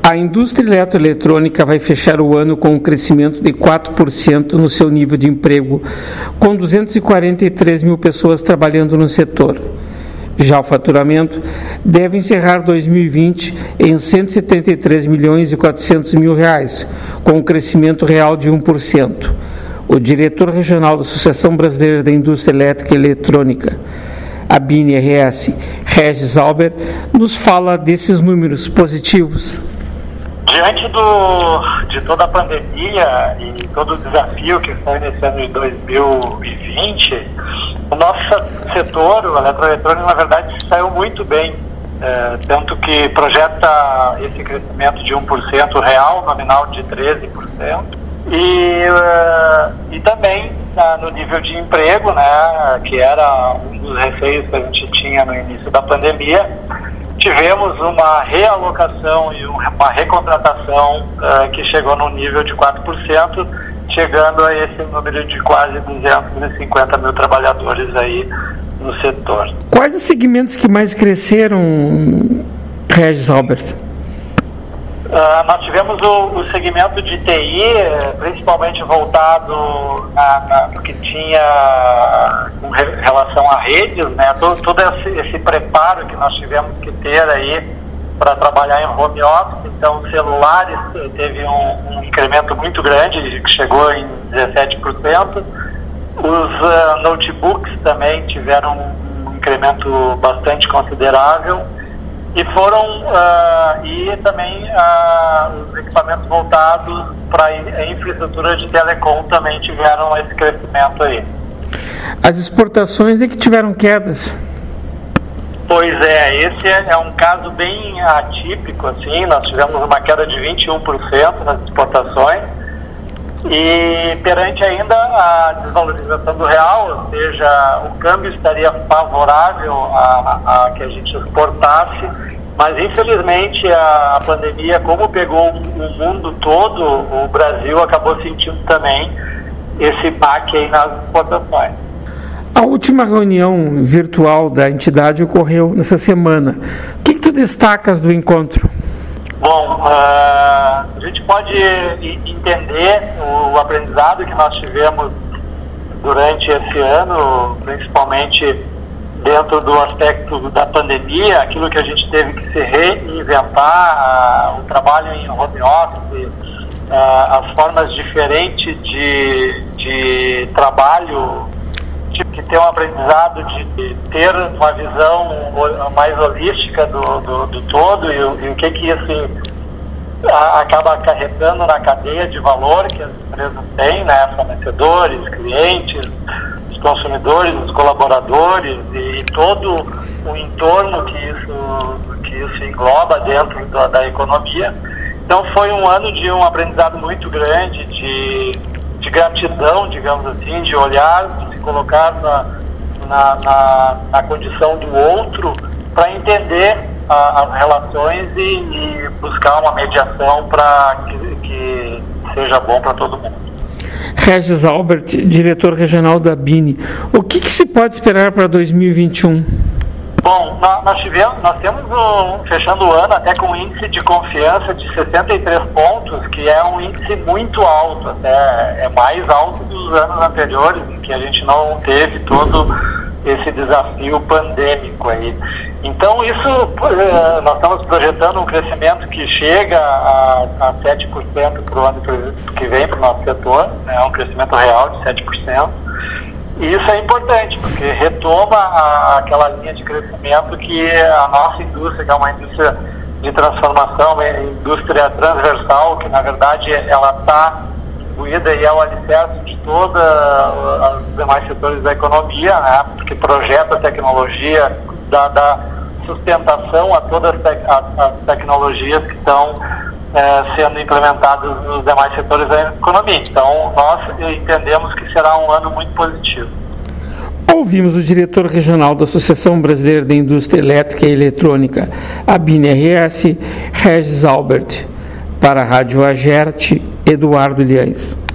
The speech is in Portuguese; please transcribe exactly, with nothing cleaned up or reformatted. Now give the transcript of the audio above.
A indústria eletroeletrônica vai fechar o ano com um crescimento de quatro por cento no seu nível de emprego, com duzentas e quarenta e três mil pessoas trabalhando no setor. Já o faturamento deve encerrar dois mil e vinte em cento e setenta e três milhões e quatrocentos mil reais, com um crescimento real de um por cento. O diretor regional da Associação Brasileira da Indústria Elétrica e Eletrônica, a B I N R S, Regis Albert, nos fala desses números positivos. Diante do, de toda a pandemia e todo o desafio que foi nesse ano de dois mil e vinte, o nosso setor, o eletroeletrônico, na verdade, saiu muito bem, é, tanto que projeta esse crescimento de um por cento real, nominal de treze por cento, e, uh, e também uh, no nível de emprego, né, que era um dos receios que a gente tinha no início da pandemia, tivemos uma realocação e uma recontratação uh, que chegou no nível de quatro por cento, chegando a esse número de quase duzentos e cinquenta mil trabalhadores aí no setor. Quais os segmentos que mais cresceram, Regis Albert? Uh, nós tivemos o, o segmento de T I, principalmente voltado na, na, no que tinha com re, relação a redes, né? Todo, todo esse, esse preparo que nós tivemos que ter aí para trabalhar em home office. Então, celulares teve um, um incremento muito grande, que chegou em dezessete por cento. Os uh, notebooks também tiveram um incremento bastante considerável. E foram, uh, e também uh, os equipamentos voltados para a infraestrutura de telecom também tiveram esse crescimento aí. As exportações é que tiveram quedas? Pois é, esse é, é um caso bem atípico, assim. Nós tivemos uma queda de vinte e um por cento nas exportações, e perante ainda a desvalorização do real, ou seja, o câmbio estaria favorável a, a que a gente exportasse, mas infelizmente a, a pandemia, como pegou o mundo todo, o Brasil acabou sentindo também esse baque aí nas exportações. A última reunião virtual da entidade ocorreu nessa semana. O que, que tu destacas do encontro? Bom, uh, a gente pode entender o aprendizado que nós tivemos durante esse ano, principalmente dentro do aspecto da pandemia, aquilo que a gente teve que se reinventar, uh, o trabalho em home office, uh, as formas diferentes de, de trabalho, que ter um aprendizado de ter uma visão mais holística do, do, do todo, e, e o que que isso a, acaba acarretando na cadeia de valor que as empresas têm, né, fornecedores, clientes, os consumidores, os colaboradores e, e todo o entorno que isso, que isso engloba dentro da, da economia. Então foi um ano de um aprendizado muito grande, de, de gratidão, digamos assim, de olhar, de se colocar na, na, na, na condição do outro para entender a, as relações e, e buscar uma mediação para que, que seja bom para todo mundo. Regis Albert, diretor regional da B I N, o que, que se pode esperar para dois mil e vinte e um? Bom, nós, tivemos, nós temos, um, fechando o ano, até com um índice de confiança de sessenta e três pontos, que é um índice muito alto, até é mais alto dos anos anteriores, em que a gente não teve todo esse desafio pandêmico aí. Então, isso, nós estamos projetando um crescimento que chega a, a sete por cento para o ano que vem para o nosso setor, é né, um crescimento real de sete por cento. E isso é importante, porque retoma a, aquela linha de crescimento que a nossa indústria, que é uma indústria de transformação, uma indústria transversal, que na verdade ela está imbuída e é o alicerce de todos os demais setores da economia, né, porque projeta a tecnologia, dá, dá sustentação a todas as, te, as, as tecnologias que estão É, sendo implementados nos demais setores da economia. Então, nós entendemos que será um ano muito positivo. Ouvimos o diretor regional da Associação Brasileira da Indústria Elétrica e Eletrônica, a B I N R S, Regis Albert. Para a Rádio Agerte, Eduardo Liães.